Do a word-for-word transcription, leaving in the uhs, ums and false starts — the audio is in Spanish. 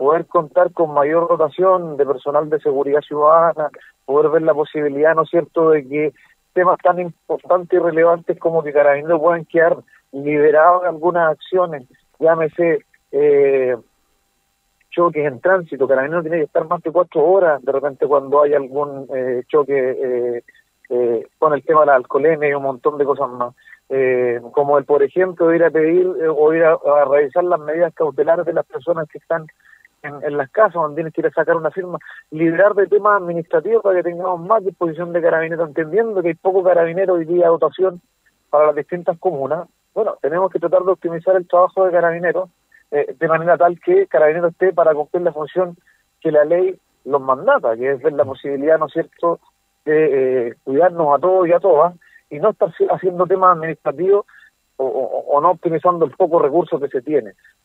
poder contar con mayor rotación de personal de seguridad ciudadana, poder ver la posibilidad, ¿no es cierto?, de que temas tan importantes y relevantes como que Carabineros puedan quedar liberados de algunas acciones, llámese eh, choques en tránsito. Carabineros tiene que estar más de cuatro horas de repente cuando hay algún eh, choque eh, eh, con el tema de la alcoholemia y un montón de cosas más. Eh, como el, por ejemplo, ir a pedir eh, o ir a, a revisar las medidas cautelares de las personas que están en, en las casas, donde tienes que ir a sacar una firma, liberar de temas administrativos para que tengamos más disposición de carabineros, entendiendo que hay poco carabinero hoy día dotación para las distintas comunas. Bueno, tenemos que tratar de optimizar el trabajo de carabineros eh, de manera tal que carabineros esté para cumplir la función que la ley los mandata, que es ver la posibilidad, ¿no es cierto?, de eh, cuidarnos a todos y a todas, y no estar haciendo temas administrativos o, o, o no optimizando el poco recursos que se tiene.